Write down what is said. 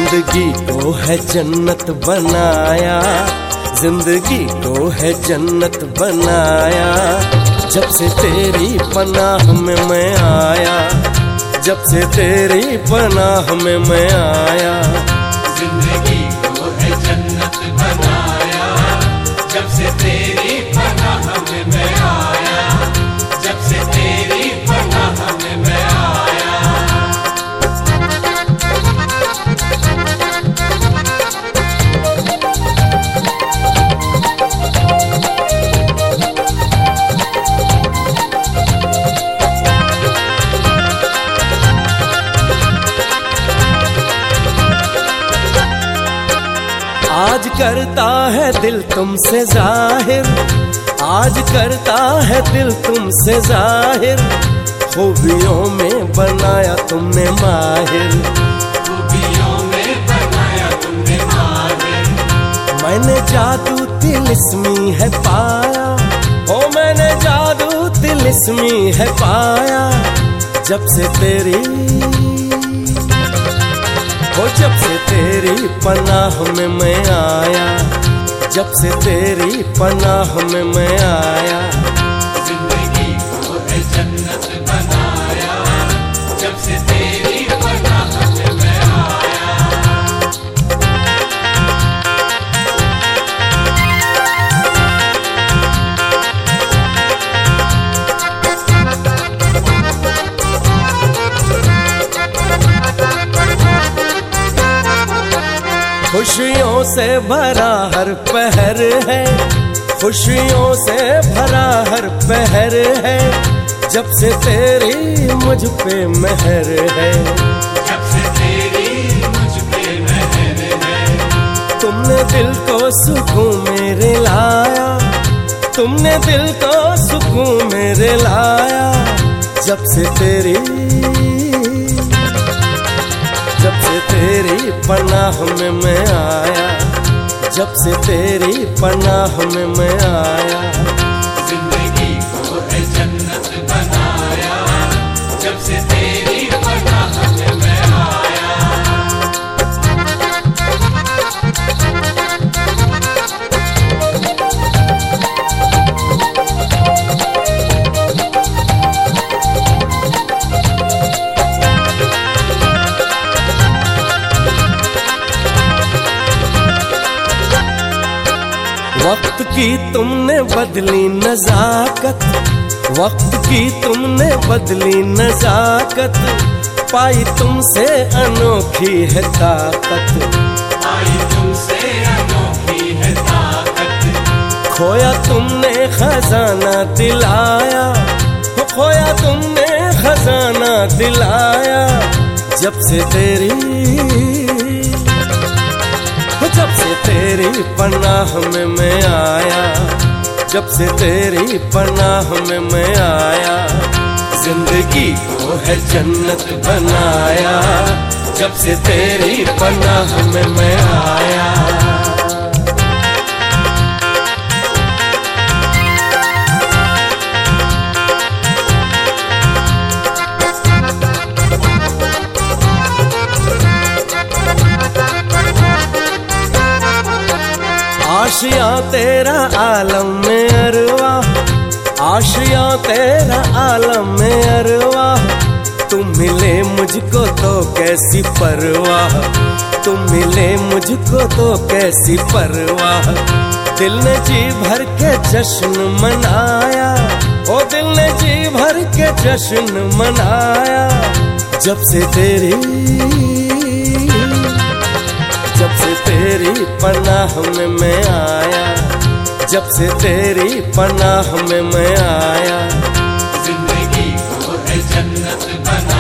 जिंदगी को है जन्नत बनाया, जिंदगी को है जन्नत बनाया। जब से तेरी पनाह में मैं आया, जब से तेरी पनाह में मैं आया। जिंदगी को है जन्नत बनाया, जब से तेरी पनाह में मैं आया, जब से तेरी पनाह में मैं आया। आज करता है दिल तुमसे जाहिर, आज करता है दिल तुमसे जाहिर। खूबियों में बनाया तुमने माहिर, खूबियों में बनाया तुमने माहिर। मैंने जादू तिलिस्मी है पाया, ओ मैंने जादू तिलिस्मी है पाया। जब से तेरी, जब से तेरी पनाह में मैं आया, जब से तेरी पनाह में मैं आया। जिंदगी को है जन्नत बनाया, जब से तेरी पनाह में मैं आया। खुशियों से भरा हर पहर है, खुशियों से भरा हर पहर है। जब से तेरी मुझ पे मेहर है, जब से तेरी मुझ पे मेहर है। तुमने दिल को सुकून मेरे लाया, तुमने दिल को सुकून मेरे लाया। जब से तेरी, जब से तेरी पनाह में मैं आया, जब से तेरी पनाह में मैं आया। जिंदगी को है जन्नत बनाया, जब से तेरी पनाह में मैं आया। वक्त की तुमने बदली नजाकत, वक्त की तुमने बदली नजाकत। पाई तुमसे अनोखी है ताकत, पाई तुमसे अनोखी है ताकत। खोया तुमने खजाना दिलाया, खोया तुमने खजाना दिलाया। जब से तेरी, जब से तेरी पनाह में मैं आया, जब से तेरी पनाह में मैं आया। जिंदगी को है जन्नत बनाया, जब से तेरी पनाह में मैं आया। आशिया तेरा आलम में अरवा, आशिया तेरा आलम में अरवा। तुम मिले मुझको तो कैसी परवाह, तुम मिले मुझको तो कैसी परवाह। दिल ने जी भर के जश्न मनाया, ओ दिल ने जी भर के जश्न मनाया। जब से तेरी, जब से तेरी पनाह में मैं आया, जब से तेरी पनाह में मैं आया। जिंदगी को है जन्नत बना